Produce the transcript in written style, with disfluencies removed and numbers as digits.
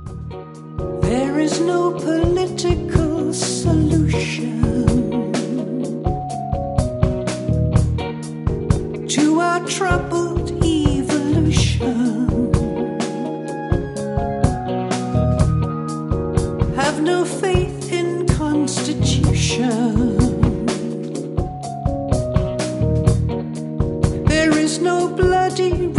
There is no political solution to our troubled evolution. Have no faith in constitution. There is no bloody